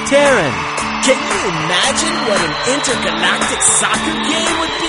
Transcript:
Terran. Can you imagine what an intergalactic soccer game would be?